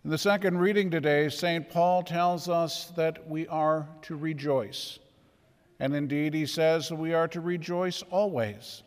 In the second reading today, St. Paul tells us that we are to rejoice. And indeed, he says we are to rejoice always.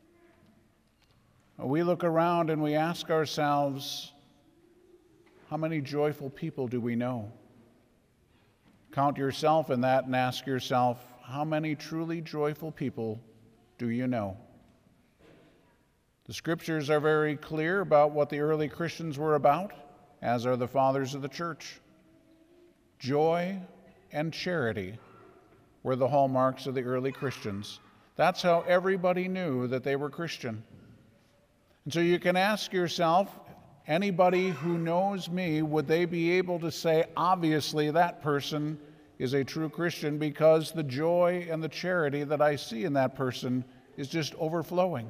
We look around and we ask ourselves, how many joyful people do we know? Count yourself in that and ask yourself, how many truly joyful people do you know? The scriptures are very clear about what the early Christians were about, as are the fathers of the church. Joy and charity were the hallmarks of the early Christians. That's how everybody knew that they were Christian. And so you can ask yourself, anybody who knows me, would they be able to say, obviously that person is a true Christian because the joy and the charity that I see in that person is just overflowing?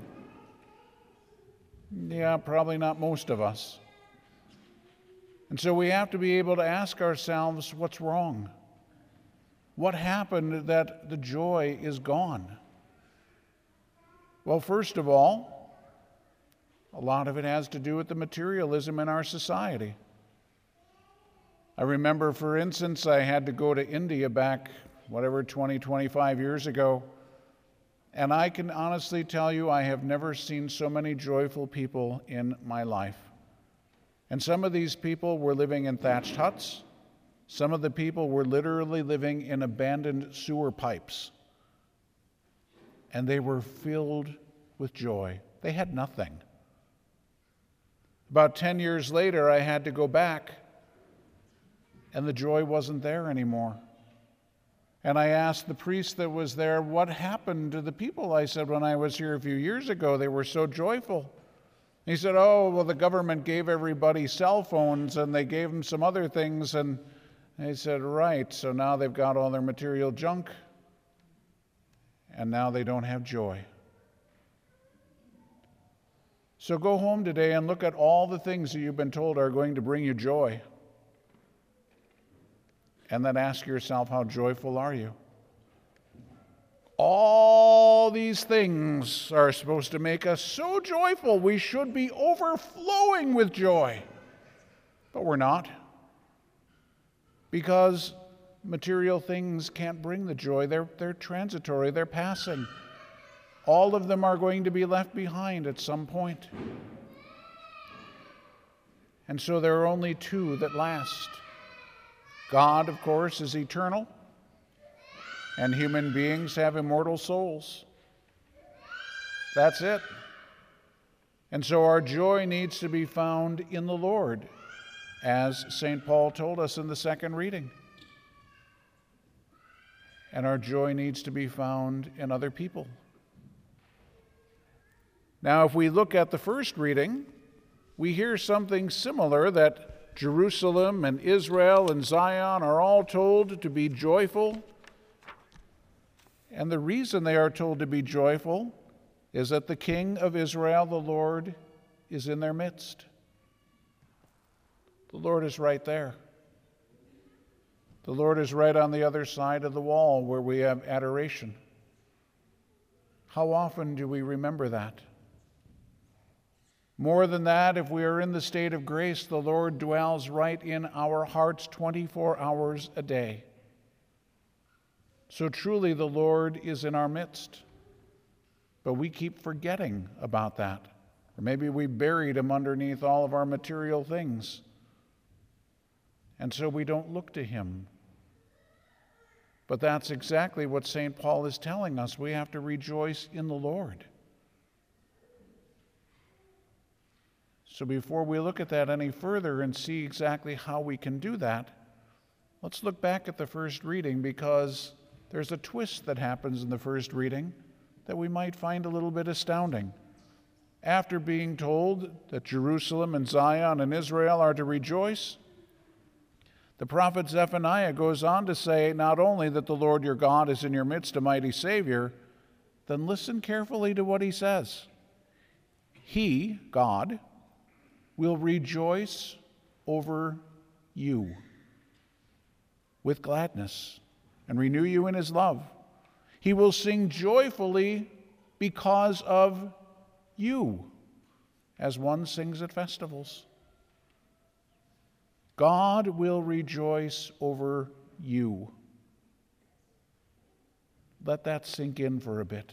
Yeah, probably not most of us. And so we have to be able to ask ourselves, what's wrong? What happened that the joy is gone? Well, first of all, a lot of it has to do with the materialism in our society. I remember, for instance, I had to go to India back, 20, 25 years ago, and I can honestly tell you I have never seen so many joyful people in my life. And some of these people were living in thatched huts. Some of the people were literally living in abandoned sewer pipes. And they were filled with joy. They had nothing. About 10 years later, I had to go back, and the joy wasn't there anymore. And I asked the priest that was there, what happened to the people? I said, when I was here a few years ago, they were so joyful. He said, oh, well, the government gave everybody cell phones and they gave them some other things. And I said, right, so now they've got all their material junk and now they don't have joy. So go home today and look at all the things that you've been told are going to bring you joy. And then ask yourself, how joyful are you? All these things are supposed to make us so joyful. We should be overflowing with joy. But we're not. Because material things can't bring the joy. They're transitory. They're passing. All of them are going to be left behind at some point. And so there are only two that last. God, of course, is eternal. And human beings have immortal souls. That's it. And so our joy needs to be found in the Lord, as St. Paul told us in the second reading. And our joy needs to be found in other people. Now, if we look at the first reading, we hear something similar, that Jerusalem and Israel and Zion are all told to be joyful. And the reason they are told to be joyful is that the King of Israel, the Lord, is in their midst. The Lord is right there. The Lord is right on the other side of the wall where we have adoration. How often do we remember that? More than that, if we are in the state of grace, the Lord dwells right in our hearts 24 hours a day. So truly the Lord is in our midst. But we keep forgetting about that. Or maybe we buried him underneath all of our material things. And so we don't look to him. But that's exactly what St. Paul is telling us. We have to rejoice in the Lord. So before we look at that any further and see exactly how we can do that, let's look back at the first reading, because there's a twist that happens in the first reading that we might find a little bit astounding. After being told that Jerusalem and Zion and Israel are to rejoice, the prophet Zephaniah goes on to say not only that the Lord your God is in your midst, a mighty Savior, then listen carefully to what he says. He, God, will rejoice over you with gladness and renew you in his love. He will sing joyfully because of you, as one sings at festivals. God will rejoice over you. Let that sink in for a bit.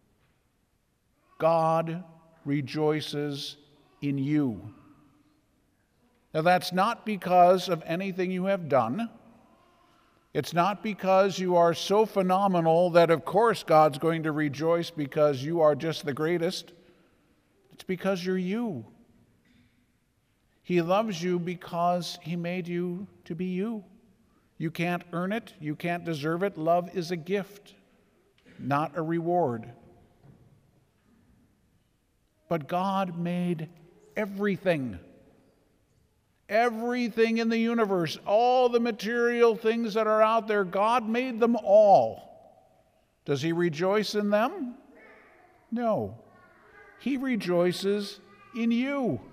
God rejoices in you. Now, that's not because of anything you have done. It's not because you are so phenomenal that, of course, God's going to rejoice because you are just the greatest. It's because you're you. He loves you because He made you to be you. You can't earn it. You can't deserve it. Love is a gift, not a reward. But God made everything. Everything in the universe, all the material things that are out there, God made them all. Does He rejoice in them? No. He rejoices in you.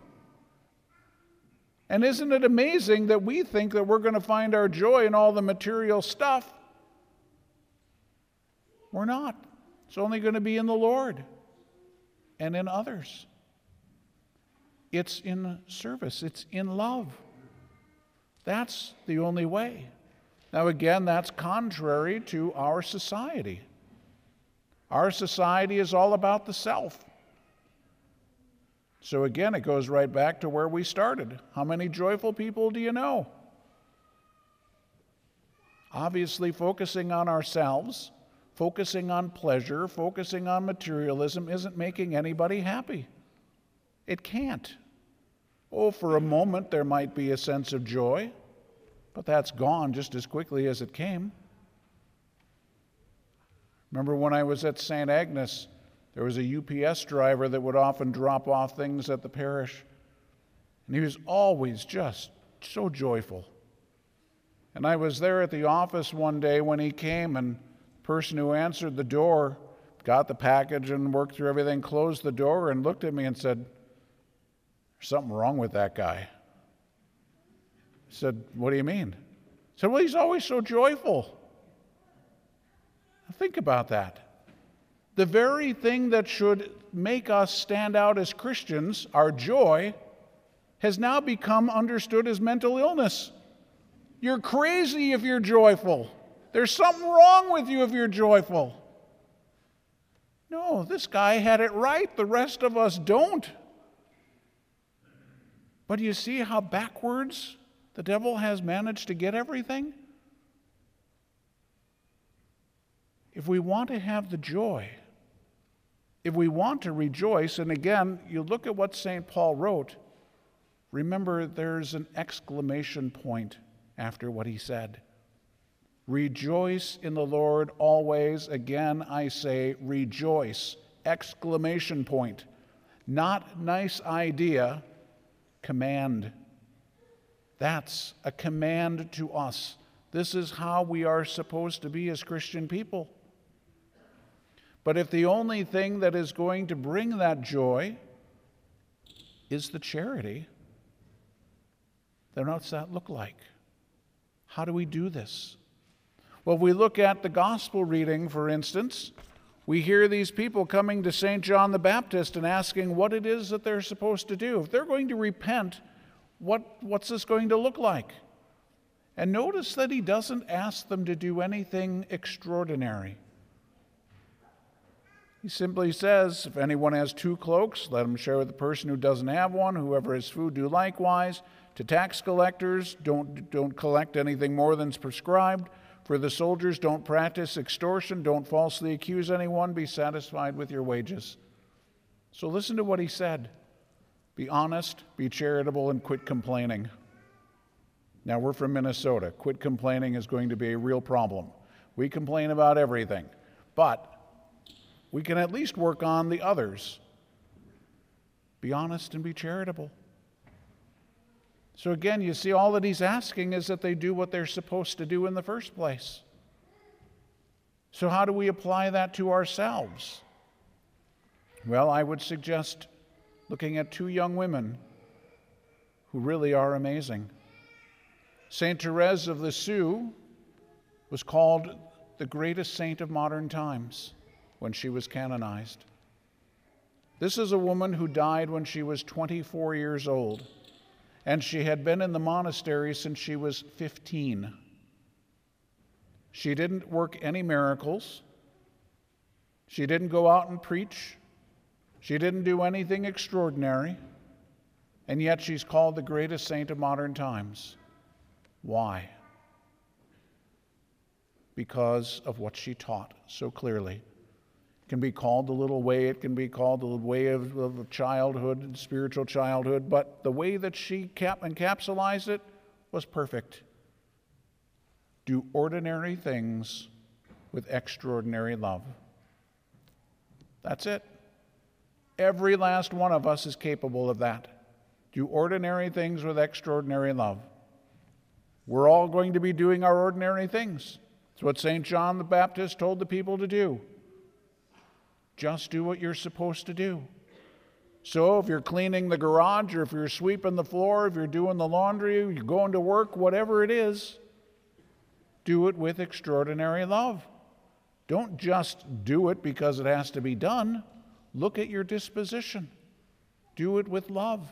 And isn't it amazing that we think that we're going to find our joy in all the material stuff? We're not. It's only going to be in the Lord and in others. It's in service. It's in love. That's the only way. Now, again, that's contrary to our society. Our society is all about the self. So again, it goes right back to where we started. How many joyful people do you know? Obviously, focusing on ourselves, focusing on pleasure, focusing on materialism isn't making anybody happy. It can't. Oh, for a moment there might be a sense of joy, but that's gone just as quickly as it came. Remember when I was at St. Agnes, there was a UPS driver that would often drop off things at the parish, and he was always just so joyful. And I was there at the office one day when he came, and the person who answered the door got the package and worked through everything, closed the door, and looked at me and said, "There's something wrong with that guy." I said, "What do you mean?" I said, "Well, he's always so joyful." Now think about that. The very thing that should make us stand out as Christians, our joy, has now become understood as mental illness. You're crazy if you're joyful. There's something wrong with you if you're joyful. No, this guy had it right. The rest of us don't. But you see how backwards the devil has managed to get everything? If we want to have the joy, if we want to rejoice, and again, you look at what St. Paul wrote, remember there's an exclamation point after what he said. Rejoice in the Lord always. Again, I say rejoice. Exclamation point. Not nice idea, command. That's a command to us. This is how we are supposed to be as Christian people. But if the only thing that is going to bring that joy is the charity, then what's that look like? How do we do this? Well, if we look at the gospel reading, for instance, we hear these people coming to St. John the Baptist and asking what it is that they're supposed to do. If they're going to repent, what's this going to look like? And notice that he doesn't ask them to do anything extraordinary. He simply says, if anyone has 2 cloaks, let him share with the person who doesn't have one. Whoever has food, do likewise. To tax collectors, don't collect anything more than's prescribed. For the soldiers, don't practice extortion. Don't falsely accuse anyone. Be satisfied with your wages. So listen to what he said. Be honest, be charitable, and quit complaining. Now, we're from Minnesota. Quit complaining is going to be a real problem. We complain about everything. But we can at least work on the others. Be honest and be charitable. So again, you see, all that he's asking is that they do what they're supposed to do in the first place. So how do we apply that to ourselves? Well, I would suggest looking at 2 young women who really are amazing. Saint Therese of Lisieux was called the greatest saint of modern times when she was canonized. This is a woman who died when she was 24 years old. and she had been in the monastery since she was 15. She didn't work any miracles. She didn't go out and preach. She didn't do anything extraordinary. And yet she's called the greatest saint of modern times. Why? Because of what she taught so clearly. It can be called the little way, it can be called the way of childhood, spiritual childhood, but the way that she encapsulated it was perfect. Do ordinary things with extraordinary love. That's it. Every last one of us is capable of that. Do ordinary things with extraordinary love. We're all going to be doing our ordinary things. It's what St. John the Baptist told the people to do. Just do what you're supposed to do. So if you're cleaning the garage, or if you're sweeping the floor, if you're doing the laundry, you're going to work, whatever it is, do it with extraordinary love. Don't just do it because it has to be done. Look at your disposition. Do it with love.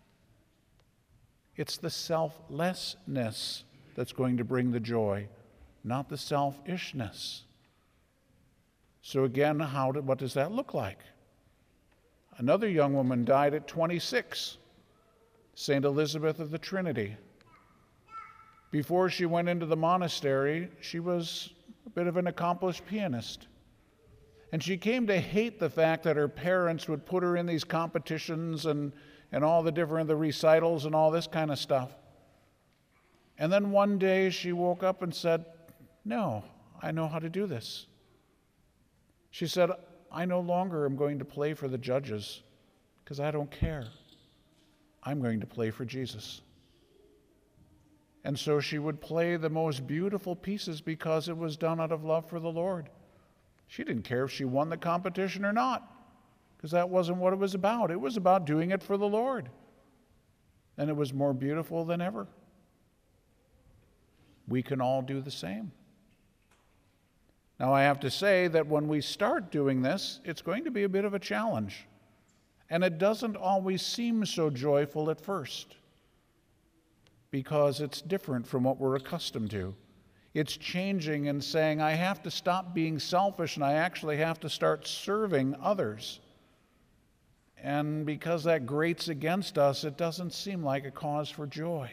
It's the selflessness that's going to bring the joy, not the selfishness. So again, what does that look like? Another young woman died at 26, St. Elizabeth of the Trinity. Before she went into the monastery, she was a bit of an accomplished pianist. And she came to hate the fact that her parents would put her in these competitions and all the recitals and all this kind of stuff. And then one day she woke up and said, "No, I know how to do this." She said, "I no longer am going to play for the judges because I don't care. I'm going to play for Jesus." And so she would play the most beautiful pieces because it was done out of love for the Lord. She didn't care if she won the competition or not, because that wasn't what it was about. It was about doing it for the Lord. And it was more beautiful than ever. We can all do the same. Now, I have to say that when we start doing this, it's going to be a bit of a challenge. And it doesn't always seem so joyful at first, because it's different from what we're accustomed to. It's changing and saying, I have to stop being selfish and I actually have to start serving others. And because that grates against us, it doesn't seem like a cause for joy.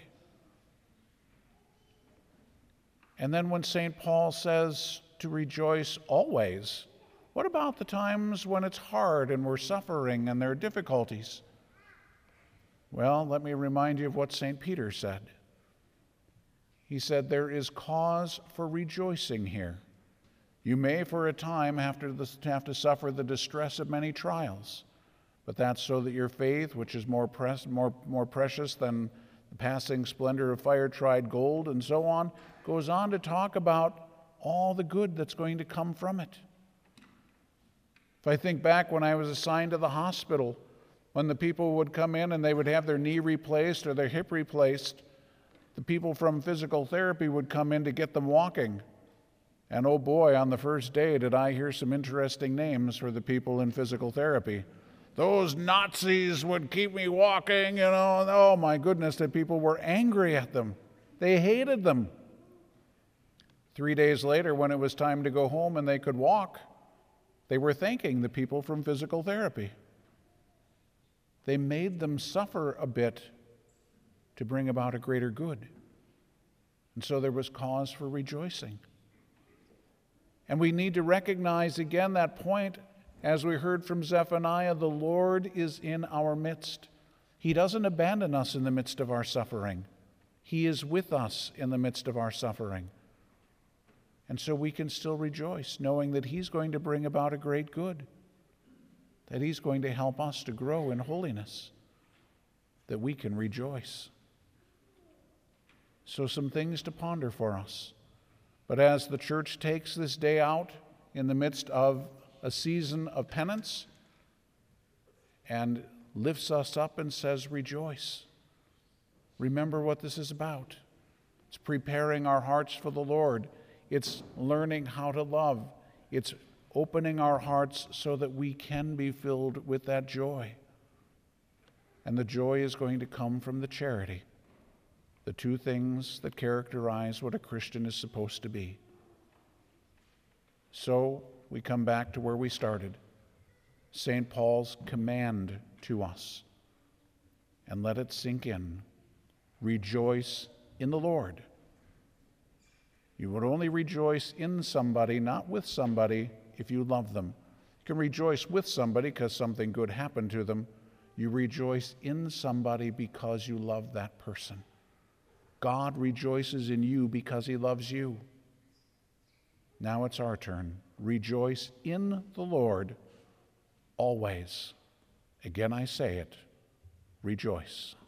And then when St. Paul says to rejoice always, what about the times when it's hard and we're suffering and there are difficulties? Well, let me remind you of what St. Peter said. He said, there is cause for rejoicing here. You may for a time have to suffer the distress of many trials, but that's so that your faith, which is more precious than the passing splendor of fire-tried gold and so on, goes on to talk about all the good that's going to come from it. If I think back when I was assigned to the hospital, when the people would come in and they would have their knee replaced or their hip replaced, the people from physical therapy would come in to get them walking. And oh boy, on the first day did I hear some interesting names for the people in physical therapy. Those Nazis would keep me walking, oh my goodness, the people were angry at them. They hated them. 3 days later, when it was time to go home and they could walk, they were thanking the people from physical therapy. They made them suffer a bit to bring about a greater good. And so there was cause for rejoicing. And we need to recognize again that point, as we heard from Zephaniah, the Lord is in our midst. He doesn't abandon us in the midst of our suffering. He is with us in the midst of our suffering. And so we can still rejoice, knowing that He's going to bring about a great good, that He's going to help us to grow in holiness, that we can rejoice. So some things to ponder for us. But as the church takes this day out in the midst of a season of penance and lifts us up and says, rejoice. Remember what this is about. It's preparing our hearts for the Lord. It's learning how to love. It's opening our hearts so that we can be filled with that joy. and the joy is going to come from the charity, the two things that characterize what a Christian is supposed to be. So we come back to where we started, St. Paul's command to us, and let it sink in. Rejoice in the Lord. You would only rejoice in somebody, not with somebody, if you love them. You can rejoice with somebody because something good happened to them. You rejoice in somebody because you love that person. God rejoices in you because he loves you. Now it's our turn. Rejoice in the Lord always. Again I say it, rejoice.